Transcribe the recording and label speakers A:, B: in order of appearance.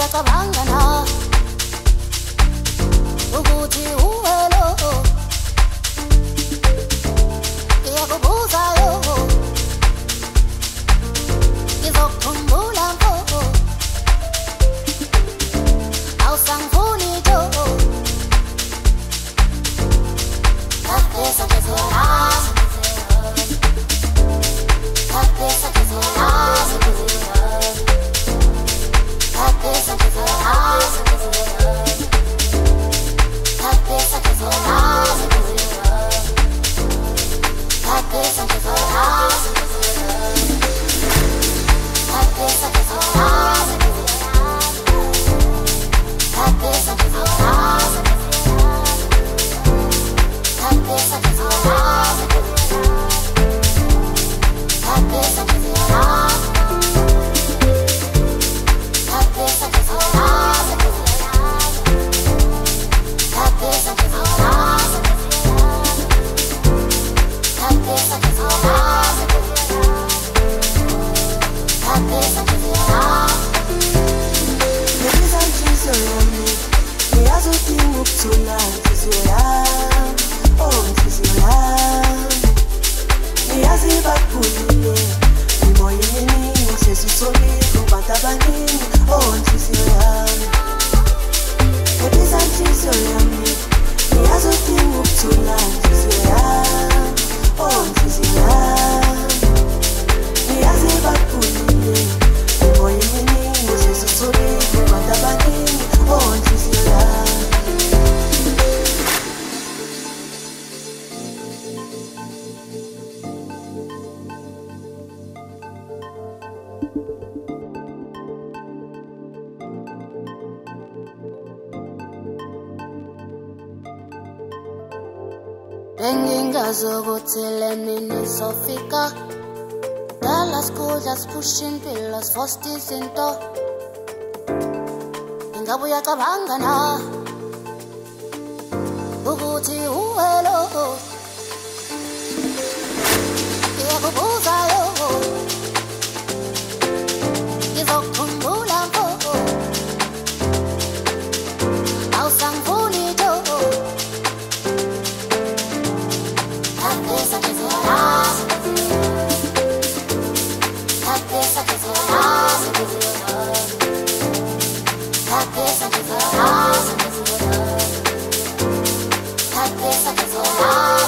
A: uyacabanga na ukuthi uwelo ngiyakubuza yo ngizokukhumbula mpo awusangifuni jo Cabeça que se arrasa, cabeça que se arrasa, cabeça que se arrasa, cabeça que se arrasa, cabeça que se arrasa, cabeça que se arrasa, cabeça que se arrasa. Cabeça que se arrasa, cabeça que se arrasa, cabeça que se arrasa, cabeça que se arrasa, cabeça que se arrasa, cabeça que se arrasa. Me azutinho psuna, oh, Nsiziwe niyazi bakhulile imoyeni usesutholile kubantu abaningi oh Nsiziwe ebiza inhliziyo yami niyazi udinga ukuthula Nsiziwe oh Nsiziwe niyazi bakhulile imoyeni usesutholile kubantu abaningi oh Nsiziwe Bengingazokuthi le mini izofika Dala skudla sipusha impilo sifosta izinto Ingabe uyacabanga na ukuthi uwelo ngiyakubuza yo ngizokukhumbula mpo awusangifuni jo Cabeça que se arrasa, cabeça que se arrasa, cabeça que se arrasa, cabeça que se arrasa.